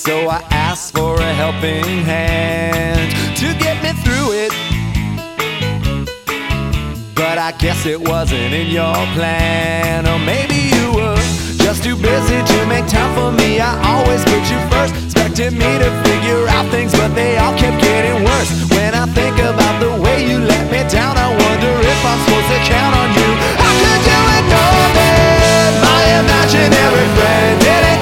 So I asked for a helping hand to get me through it, but I guess it wasn't in your plan. Or maybe you were just too busy to make time for me. I always put you first, expected me to figure out things, but they all kept getting worse. When I think about the way you let me down, I wonder if I'm supposed to count